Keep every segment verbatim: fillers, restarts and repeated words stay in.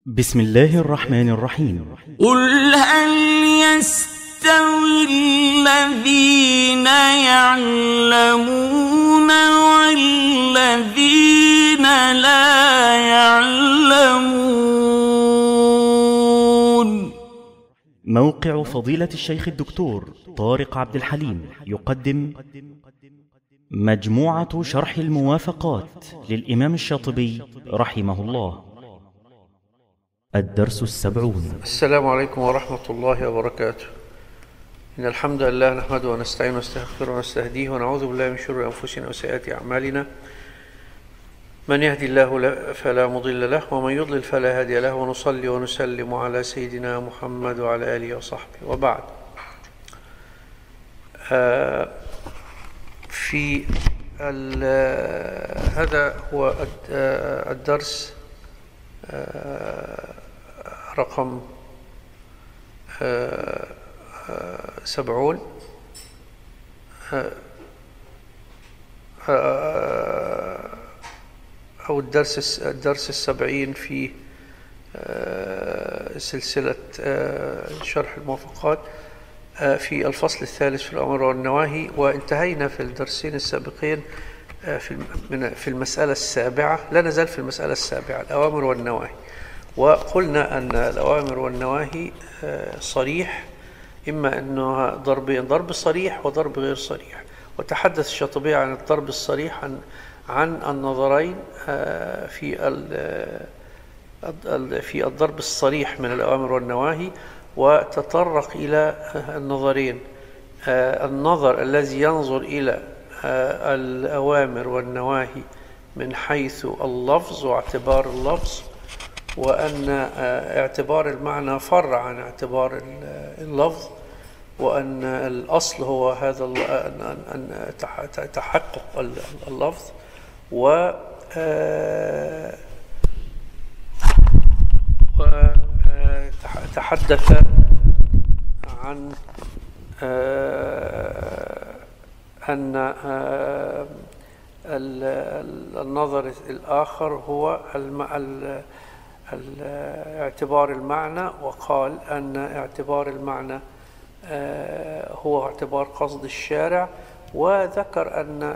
بسم الله الرحمن الرحيم. قل هل يستوي الذين يعلمون والذين لا يعلمون؟ موقع فضيلة الشيخ الدكتور طارق عبد الحليم يقدم مجموعة شرح الموافقات للإمام الشاطبي رحمه الله. الدرس السبعون. السلام عليكم ورحمة الله وبركاته. إن الحمد لله نحمده ونستعين ونستغفره ونستهديه ونعوذ بالله من شرور أنفسنا وسيئات أعمالنا. من يهدي الله فلا مضل له ومن يضلل فلا هادي له، ونصلي ونسلم على سيدنا محمد وعلى آله وصحبه، وبعد. آه في هذا هو الدرس رقم سبعون، أو الدرس الدرس السبعين في سلسلة شرح الموافقات في الفصل الثالث في الأمر والنواهي، وانتهينا في الدرسين السابقين في في المسألة السابعة. لا نزال في المسألة السابعة، الأوامر والنواهي، وقلنا أن الأوامر والنواهي صريح، إما أنه ضرب ضرب صريح وضرب غير صريح. وتحدث الشاطبي عن الضرب الصريح، عن عن النظرين في في الضرب الصريح من الأوامر والنواهي، وتطرق إلى النظرين: النظر الذي ينظر إلى الأوامر والنواهي من حيث اللفظ واعتبار اللفظ، وأن اعتبار المعنى فرع عن اعتبار اللفظ، وأن الأصل هو هذا أن تحقق اللفظ. وتحدث عن أن النظر الآخر هو اعتبار المعنى، وقال أن اعتبار المعنى هو اعتبار قصد الشارع، وذكر أن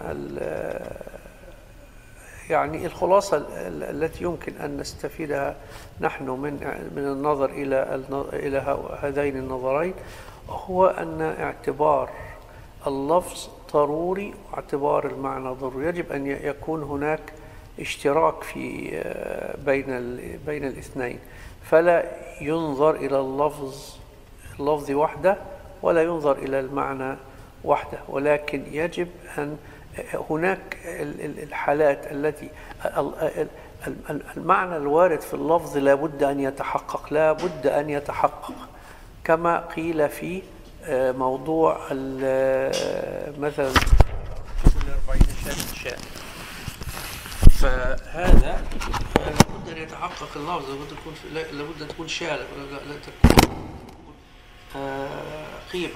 يعني الخلاصة التي يمكن أن نستفيدها نحن من من النظر إلى إلى هذين النظرين هو أن اعتبار اللفظ ضروري واعتبار المعنى ضروري. يجب أن يكون هناك اشتراك في بين بين الاثنين، فلا ينظر إلى اللفظ اللفظ وحده ولا ينظر إلى المعنى وحده، ولكن يجب أن هناك الحالات التي المعنى الوارد في اللفظ لا بد أن يتحقق لا بد أن يتحقق كما قيل في موضوع مثلا كل أربعين شاة شاة، فهذا لابد أن يتحقق اللفظ، لابد أن تكون لابد أن تكون شاة، لا تكون قيمة،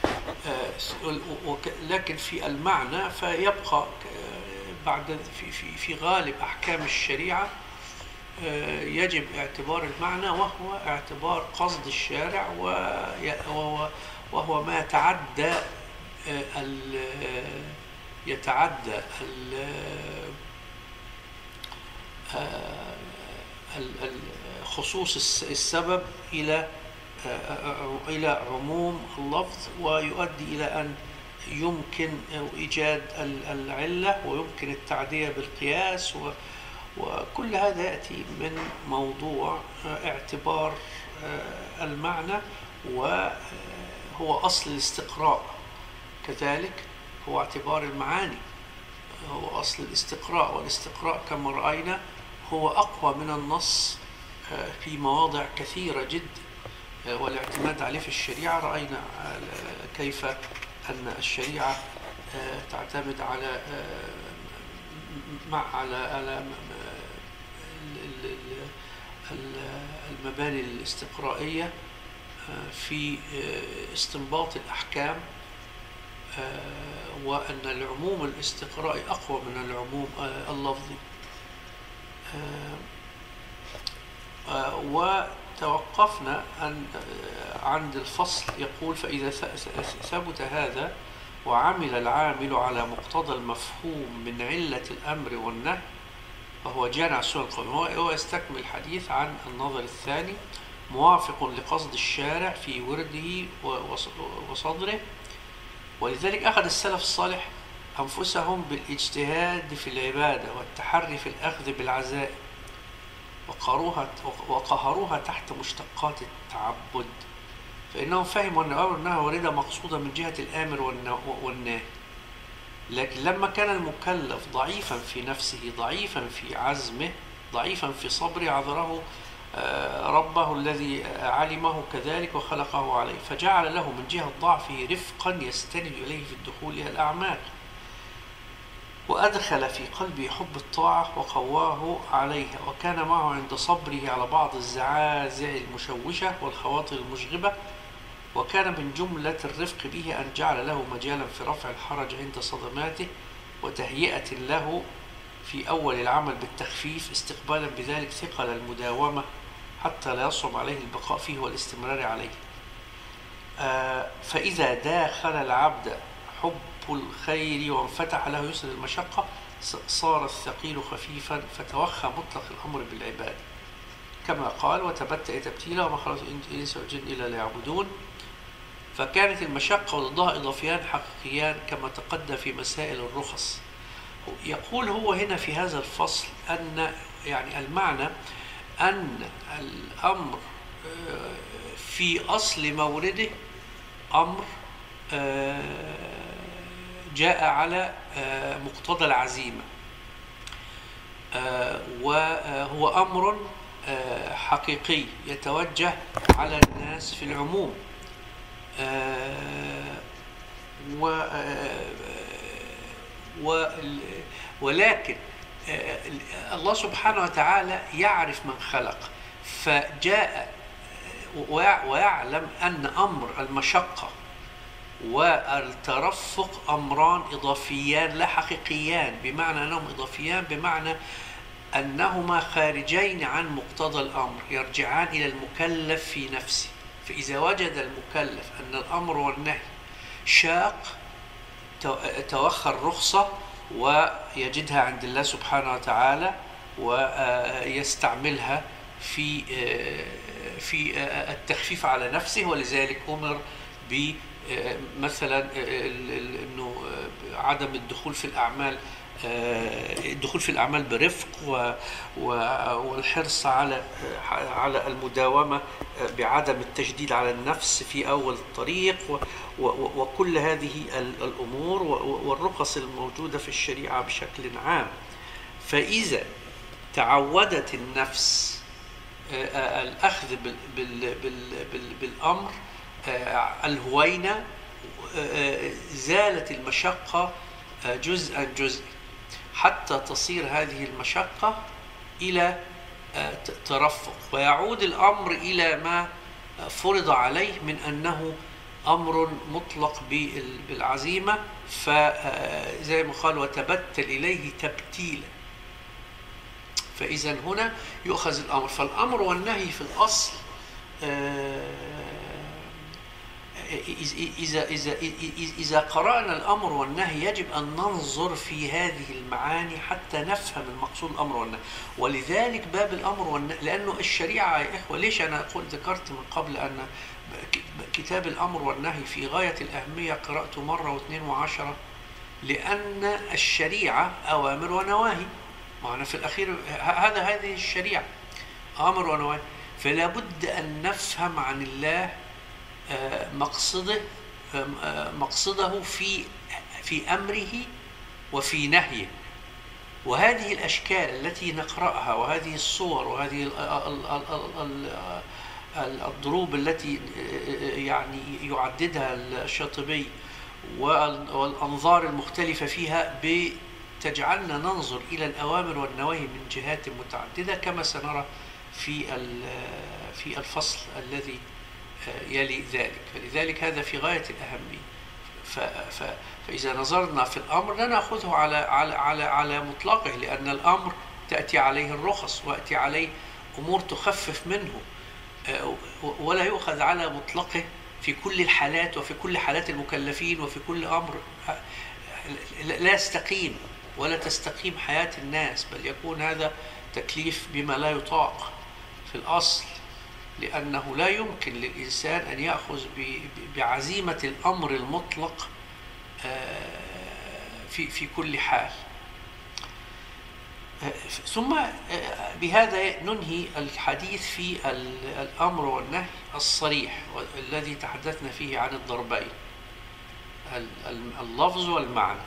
لكن في المعنى فيبقى بعد في في في غالب أحكام الشريعة يجب اعتبار المعنى، وهو اعتبار قصد الشارع، وهو ما يتعدى يتعدى خصوص السبب إلى إلى عموم اللفظ، ويؤدي إلى أن يمكن إيجاد العلة ويمكن التعدية بالقياس، وكل هذا يأتي من موضوع اعتبار المعنى، وهو أصل الاستقراء. كذلك هو اعتبار المعاني هو أصل الاستقراء، والاستقراء كما رأينا هو أقوى من النص في مواضع كثيرة جدا، والاعتماد عليه في الشريعة. رأينا كيف أن الشريعة تعتمد على مع على على المباني الاستقرائية في استنباط الأحكام، وأن العموم الاستقرائي أقوى من العموم اللفظي. وتوقفنا أن عند الفصل يقول: فإذا ثبت هذا وعمل العامل على مقتضى المفهوم من علة الأمر والنهي فهو جامع سنن القوم. هو يستكمل الحديث عن النظر الثاني: موافق لقصد الشارع في ورده وصدره. ولذلك أخذ السلف الصالح أنفسهم بالاجتهاد في العبادة والتحري في الأخذ بالعزائم، وقهروها وقهروها تحت مشتقات التعبد، فإنهم فهموا أن الأمر والنهي واردة مقصودة من جهة الآمر والناهي. لكن لما كان المكلف ضعيفا في نفسه، ضعيفا في عزمه، ضعيفا في صبره، عذره ربه الذي علمه كذلك وخلقه عليه، فجعل له من جهة ضعفه رفقا يستند إليه في الدخول إلى الأعمال، وأدخل في قلبه حب الطاعة وقواه عليها، وكان معه عند صبره على بعض الزعازع المشوشة والخواطر المشغبة. وكان من جملة الرفق به أن جعل له مجالا في رفع الحرج عند صدماته، وتهيئة له في أول العمل بالتخفيف، استقبالا بذلك ثقل المداومة حتى لا يصعب عليه البقاء فيه والاستمرار عليه. آه فإذا داخل العبد حب الخير وانفتح له يسر المشقة صار الثقيل خفيفا، فتوخى مطلق الأمر بالعبادة، كما قال: وتبتئ تبتيلا وما خلقت الإنس والجن إلا ليعبدون. فكانت المشقة وضدها إضافيان حقيقيان كما تقدم في مسائل الرخص. يقول هو هنا في هذا الفصل أن يعني المعنى أن الأمر في أصل مورده أمر جاء على مقتضى العزيمة، وهو أمر حقيقي يتوجه على الناس في العموم، ولكن الله سبحانه وتعالى يعرف من خلق، فجاء ويعلم أن أمر المشقة والترفق أمران إضافيان لا حقيقيان، بمعنى أنهم إضافيان بمعنى أنهما خارجين عن مقتضى الأمر، يرجعان إلى المكلف في نفسه. فإذا وجد المكلف أن الأمر والنهي شاق توخى الرخصة ويجدها عند الله سبحانه وتعالى ويستعملها في في التخفيف على نفسه، ولذلك أمر ب مثلا انه عدم الدخول في الاعمال الدخول في الاعمال برفق، والحرص على على المداومه بعدم التشديد على النفس في اول الطريق، وكل هذه الامور والرخص الموجوده في الشريعه بشكل عام. فاذا تعودت النفس الاخذ بالامر الهوينة، زالت المشقة جزءا جزءا حتى تصير هذه المشقة إلى ترفق، ويعود الأمر إلى ما فرض عليه من أنه أمر مطلق بالعزيمة، فزي ما قال: وتبتل إليه تبتيلا. فإذا هنا يؤخذ الأمر، فالأمر والنهي في الأصل إذا, إذا, إذا قرأنا الأمر والنهي يجب أن ننظر في هذه المعاني حتى نفهم المقصود الأمر والنهي. ولذلك باب الأمر والنهي، لأنه الشريعة يا إخوة، ليش أنا أقول ذكرت من قبل أن كتاب الأمر والنهي في غاية الأهمية، قرأته مرة واثنين وعشرة، لأن الشريعة أوامر ونواهي، معنا في الأخير هذا هذه الشريعة أمر ونواهي، فلا بد أن نفهم عن الله مقصده مقصده في في أمره وفي نهيه. وهذه الأشكال التي نقرأها وهذه الصور وهذه الضروب التي يعني يعددها الشاطبي والأنظار المختلفة فيها بتجعلنا ننظر إلى الأوامر والنواهي من جهات متعددة، كما سنرى في في الفصل الذي يلي ذلك. فلذلك هذا في غاية الأهمية. فإذا نظرنا في الأمر لا نأخذه على على على على مطلقه، لأن الأمر تأتي عليه الرخص ويأتي عليه أمور تخفف منه، ولا يؤخذ على مطلقه في كل الحالات وفي كل حالات المكلفين وفي كل أمر. لا يستقيم ولا تستقيم حياة الناس، بل يكون هذا تكليف بما لا يطاق في الأصل، لأنه لا يمكن للإنسان أن يأخذ بعزيمة الأمر المطلق في في كل حال. ثم بهذا ننهي الحديث في الأمر والنهي الصريح الذي تحدثنا فيه عن الضربين، اللفظ والمعنى.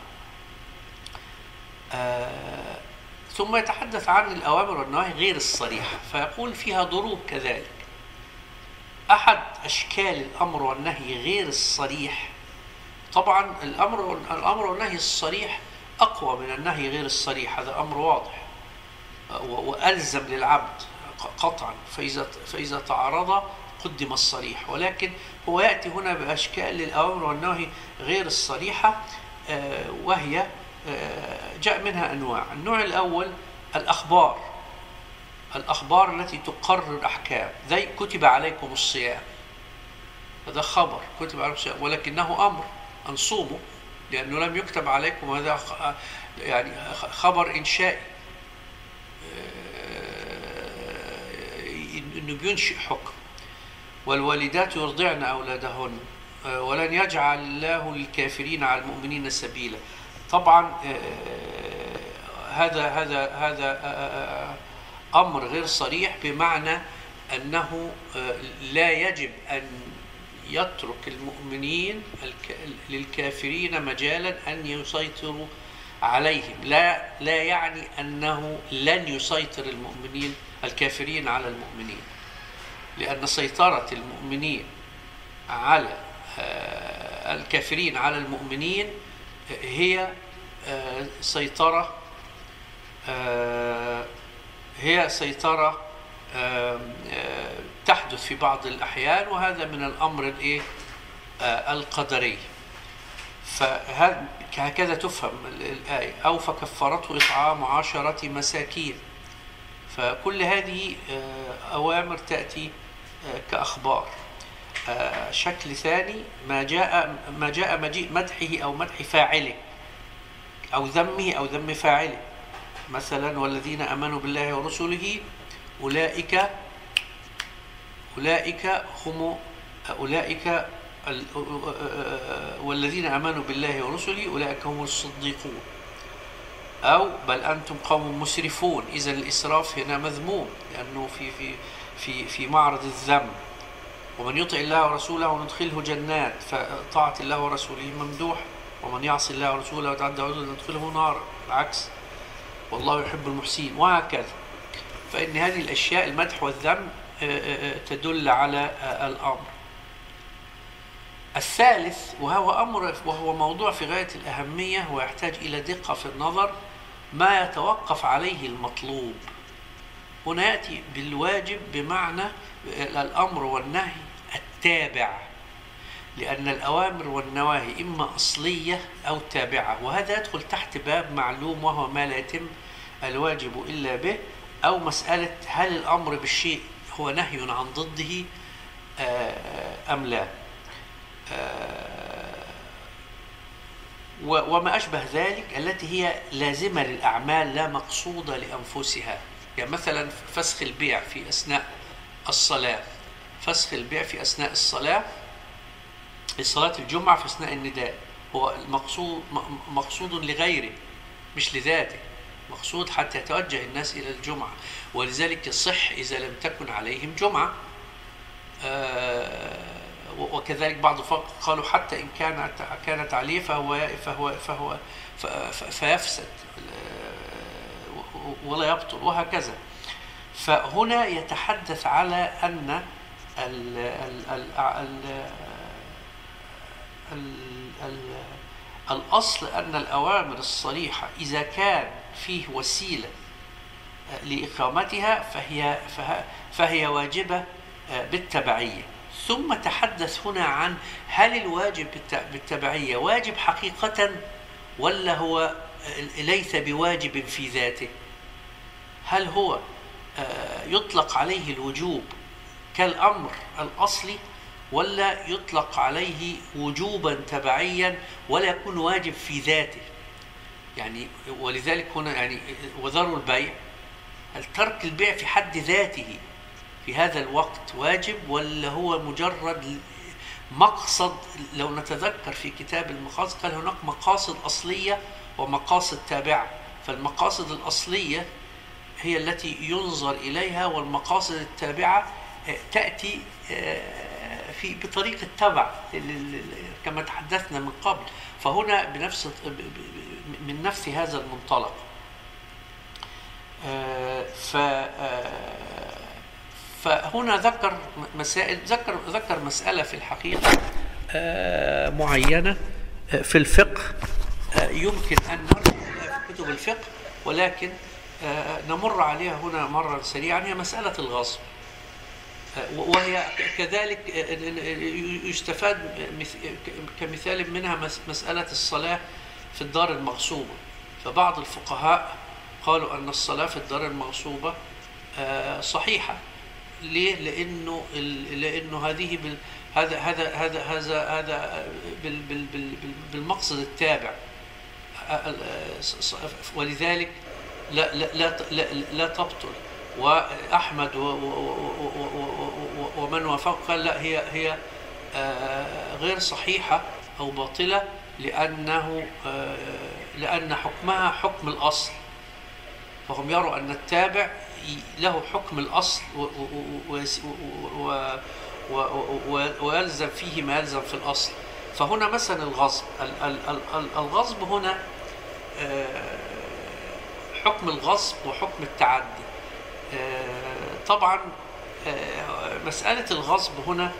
ثم يتحدث عن الأوامر والنواهي غير الصريحة، فيقول فيها ضروب كذلك. أحد أشكال الأمر والنهي غير الصريح، طبعا الأمر الأمر والنهي الصريح أقوى من النهي غير الصريح، هذا أمر واضح وألزم للعبد قطعا، فإذا فإذا تعارض قدم الصريح. ولكن هو يأتي هنا بأشكال للأوامر والنواهي غير الصريحة، وهي جاء منها أنواع. النوع الأول الأخبار، الأخبار التي تقرر الأحكام، زي كتب عليكم الصيام، هذا خبر كتب عليكم الصيام، ولكنه أمر أن صوموا لأنه لم يكتب عليكم، هذا يعني خبر إنشائي إنه بينشئ حكم. والوالدات يرضعن أولادهن ولن يجعل الله للكافرين على المؤمنين سبيلا. طبعا هذا هذا هذا أمر غير صريح، بمعنى أنه لا يجب أن يترك المؤمنين للكافرين مجالا أن يسيطروا عليهم. لا لا يعني أنه لن يسيطر المؤمنين الكافرين على المؤمنين، لأن سيطرة المؤمنين على الكافرين على المؤمنين هي سيطرة هي سيطرة تحدث في بعض الأحيان، وهذا من الأمر الإيه القدري. فهكذا تفهم الآية. أو فكفرته إطعام عشرة مساكين. فكل هذه أوامر تأتي كأخبار. شكل ثاني ما جاء ما جاء مجيء مدحه أو مدح فاعله، أو ذمه أو ذم فاعله. مثلا والذين آمنوا بالله ورسله أولئك أولئك هم أولئك والذين آمنوا بالله ورسله أولئك هم الصديقون. أو بل أنتم قوم مسرفون. إذا الإسراف هنا مذموم، لأنه في في في في معرض الذم. ومن يطع الله ورسوله ندخله جنات، فطاعة الله ورسوله ممدوح. ومن يعص الله ورسوله وتعدى حدوده ندخله نار، العكس، والله يحب المحسنين، وهكذا. فإن هذه الأشياء المدح والذم تدل على الأمر. الثالث وهو أمر وهو موضوع في غاية الأهمية ويحتاج إلى دقة في النظر، ما يتوقف عليه المطلوب. هنا يأتي بالواجب بمعنى الأمر والنهي التابع، لأن الأوامر والنواهي إما أصلية أو تابعة، وهذا يدخل تحت باب معلوم وهو ما لا يتم الواجب إلا به، أو مسألة هل الأمر بالشيء هو نهي عن ضده أم لا. وما أشبه ذلك التي هي لازمة للأعمال لا مقصودة لأنفسها. يعني مثلا فسخ البيع في أثناء الصلاة، فسخ البيع في أثناء الصلاة، صلاة الجمعة في أثناء النداء، هو المقصود مقصود لغيره مش لذاته، مقصود حتى يتوجه الناس إلى الجمعة، ولذلك يصح إذا لم تكن عليهم جمعة. وكذلك بعض الفقهاء قالوا حتى إن كانت كانت عليه فهو فهو فهو فيفسد ولا يبطل، وهكذا. فهنا يتحدث على أن ال ال ال ال ال ال الأصل أن الأوامر الصريحة إذا كان فيه وسيلة لإقامتها فهي فهي واجبة بالتبعية. ثم تحدث هنا عن هل الواجب بالتبعية واجب حقيقة ولا هو ليس بواجب في ذاته؟ هل هو يطلق عليه الوجوب كالأمر الأصلي، ولا يطلق عليه وجوبا تبعيا ولا يكون واجب في ذاته؟ يعني ولذلك هنا يعني وذروا البيع، هل ترك البيع في حد ذاته في هذا الوقت واجب، ولا هو مجرد مقصد؟ لو نتذكر في كتاب المقاصد قال هناك مقاصد أصلية ومقاصد تابعة، فالمقاصد الأصلية هي التي ينظر إليها، والمقاصد التابعة تأتي في بطريق التبع كما تحدثنا من قبل. فهنا بنفس من نفس هذا المنطلق. ف فهنا ذكر مسائل، ذكر ذكر مسألة في الحقيقة معينة في الفقه يمكن أن نرجع في كتب الفقه، ولكن نمر عليها هنا مرة سريعا. هي مسألة الغصب، وهي كذلك يستفاد كمثال منها مسألة الصلاة في الدار المغصوبة. فبعض الفقهاء قالوا أن الصلاة في الدار المغصوبة صحيحة. ليه؟ لأنه لأنه هذه بال هذا هذا هذا هذا هذا بال بال بال بالمقصد التابع، ولذلك لا لا لا لا, لا تبطل. وأحمد ومن وافق قال لا، هي هي غير صحيحة أو باطلة، لأنه لأن حكمها حكم الأصل، فهم يروا أن التابع له حكم الأصل ويلزم فيه ما يلزم في الأصل. فهنا مثلا الغصب، الغصب هنا حكم الغصب وحكم التعدي. طبعا مسألة الغصب هنا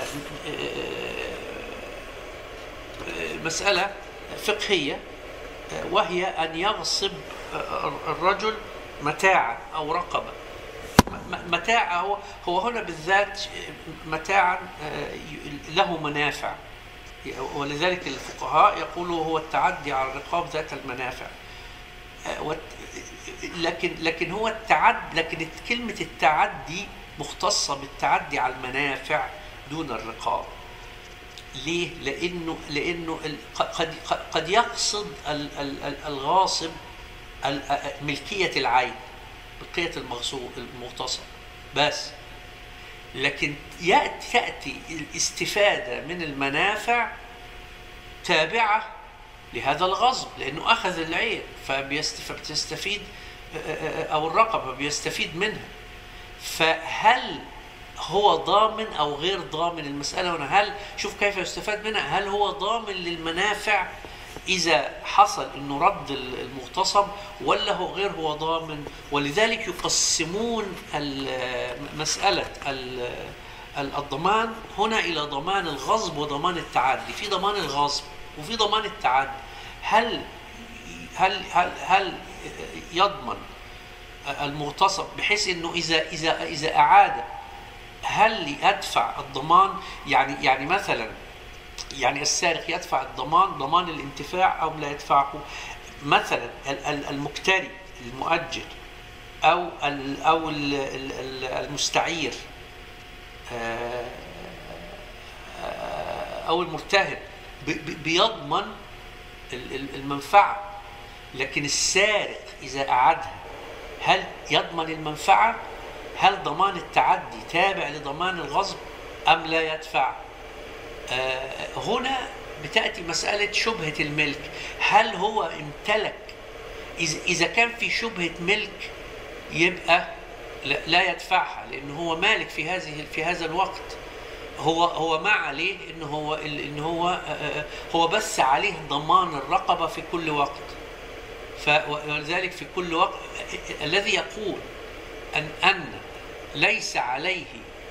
مسألة فقهية، وهي أن يغصب الرجل متاعا أو رقبة. متاع هو هو هنا بالذات متاعا له منافع، ولذلك الفقهاء يقولوا هو التعدي على الرقاب ذات المنافع. لكن لكن هو التعد لكن كلمة التعدي مختصة بالتعدي على المنافع دون الرقاب. ليه؟ لأنه لأنه قد قد يقصد الغاصب ملكية العين، ملكية المغصوب المغتصب بس، لكن يأتي تأتي الاستفادة من المنافع تابعة لهذا الغصب، لأنه أخذ العين فبيستفيد، أو الرقبة بيستفيد منها. فهل هو ضامن أو غير ضامن؟ المسألة هنا هل شوف كيف يستفاد منها، هل هو ضامن للمنافع إذا حصل إنه رد المغتصب، ولا هو غير هو ضامن؟ ولذلك يقسمون مسألة الضمان هنا إلى ضمان الغصب وضمان التعدي. في ضمان الغصب وفي ضمان التعدي. هل هل هل هل يضمن المغتصب بحيث إنه إذا إذا إذا أعاد هل يدفع الضمان؟ يعني يعني مثلا يعني السارق يدفع الضمان، ضمان الانتفاع، أو لا يدفعه؟ مثلا المكتري المؤجر أو أو المستعير أو المرتهن بيضمن المنفعة، لكن السارق إذا أعادها هل يضمن المنفعة؟ هل ضمان التعدي تابع لضمان الغصب أم لا يدفع؟ آه هنا بتأتي مسألة شبهة الملك. هل هو امتلك؟ إذا كان في شبهة ملك يبقى لا يدفعها، لأنه هو مالك في هذه في هذا الوقت. هو هو ما عليه إنه هو إنه هو آه هو بس عليه ضمان الرقبة في كل وقت. فلذلك في كل وقت الذي يقول أن أن ليس عليه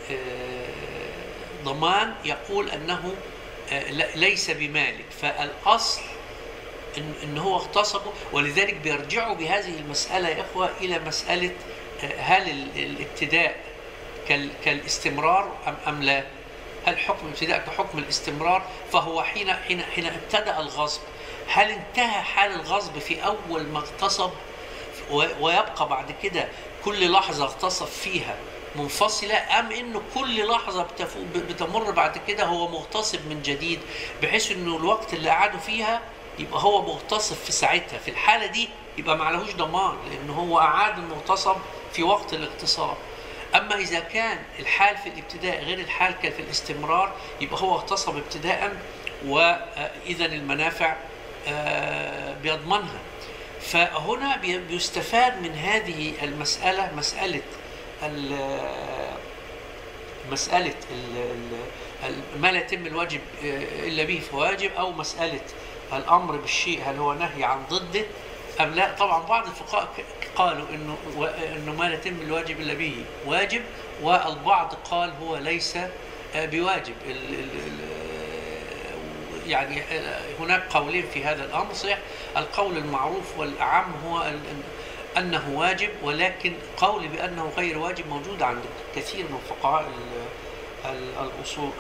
ضمان يقول أنه ليس بمالك. فالأصل إن هو اغتصبه، ولذلك بيرجعوا بهذه المسألة يا إخوة إلى مسألة هل الابتداء كالاستمرار أم أم لا؟ هل حكم الابتداء كحكم الاستمرار؟ فهو حين حين حين ابتدأ الغصب، هل انتهى حال الغصب في أول ما اغتصب ويبقى بعد كده كل لحظة اغتصب فيها منفصلة، أم إنه كل لحظة بتمر بعد كده هو مغتصب من جديد، بحيث إنه الوقت اللي قعدوا فيها يبقى هو مغتصب في ساعتها. في الحالة دي يبقى معلهوش ضمان، لأنه هو أعاد المغتصب في وقت الاغتصاب. أما إذا كان الحال في الابتداء غير الحال كان في الاستمرار، يبقى هو اغتصب ابتداء، وإذا المنافع بيضمنها. فهنا بيستفاد من هذه المسألة مسألة مسألة ما لا يتم الواجب إلا به فواجب، أو مسألة الأمر بالشيء هل هو نهي عن ضده أم لا. طبعا بعض الفقهاء قالوا إنه إنه ما لا يتم الواجب إلا به واجب، والبعض قال هو ليس بواجب. يعني هناك قولين في هذا الأمر. صحيح القول المعروف والأعم هو أنه واجب، ولكن قول بأنه غير واجب موجود عند كثير من فقهاء الأصول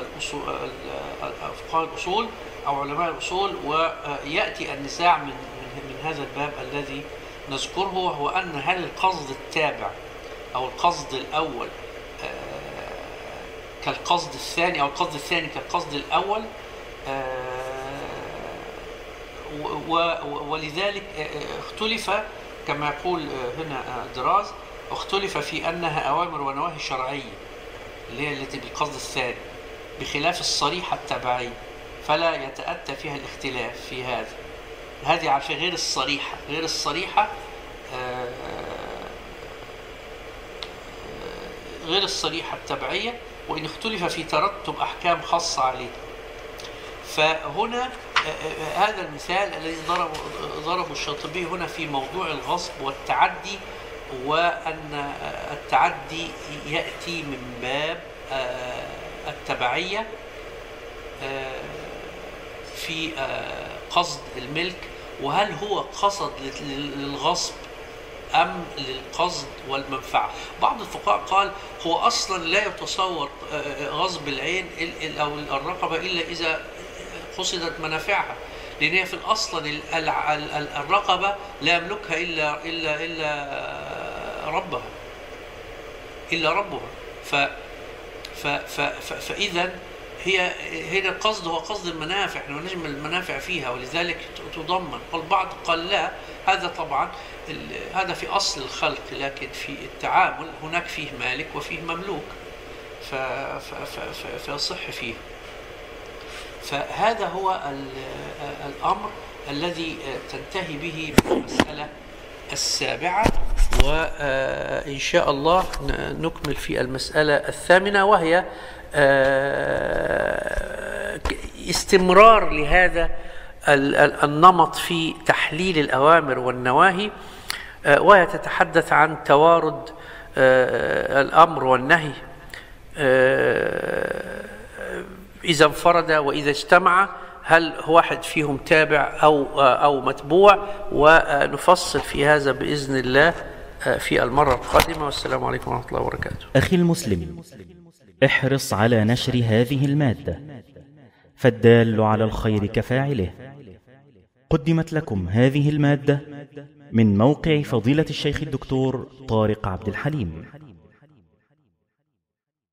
فقهاء الأصول أو علماء الأصول. ويأتي النزاع من من هذا الباب الذي نذكره، وهو أن هل القصد التابع أو القصد الأول كالقصد الثاني، أو القصد الثاني كالقصد الأول. ولذلك اختلف كما يقول هنا دراز، اختلف في أنها أوامر ونواهي شرعية اللي هي التي بالقصد الثاني، بخلاف الصريحة التبعية، فلا يتأتى فيها الاختلاف في هذا. هذه عشان غير الصريحة غير الصريحة غير الصريحة التبعية، وإن اختلف في ترتب أحكام خاصة عليه. فهنا هذا المثال الذي ضربه ضربه الشاطبي هنا في موضوع الغصب والتعدي، وأن التعدي يأتي من باب التبعية في قصد الملك، وهل هو قصد للغصب أم للقصد والمنفعة. بعض الفقهاء قال هو أصلا لا يتصور غصب العين أو الرقبة إلا إذا قصدت منافعها، لأن هي في الأصل الرقبة لا يملكها إلا إلا إلا ربها إلا ربها. ف ف ف فإذا هي هنا القصد هو قصد المنافع، احنا نجمل المنافع فيها ولذلك تضمن. والبعض قال لا، هذا طبعا هذا في أصل الخلق، لكن في التعامل هناك فيه مالك وفيه مملوك فيصح فيه. فهذا هو الأمر الذي تنتهي به المسألة السابعة، وإن شاء الله نكمل في المسألة الثامنة، وهي استمرار لهذا النمط في تحليل الأوامر والنواهي، وهي تتحدث عن توارد الأمر والنهي إذا انفرد وإذا اجتمع، هل واحد فيهم تابع أو أو متبوع، ونفصل في هذا بإذن الله في المرة القادمة. والسلام عليكم ورحمة الله وبركاته. أخي المسلم، احرص على نشر هذه المادة، فالدال على الخير كفاعله. قدمت لكم هذه المادة من موقع فضيلة الشيخ الدكتور طارق عبد الحليم.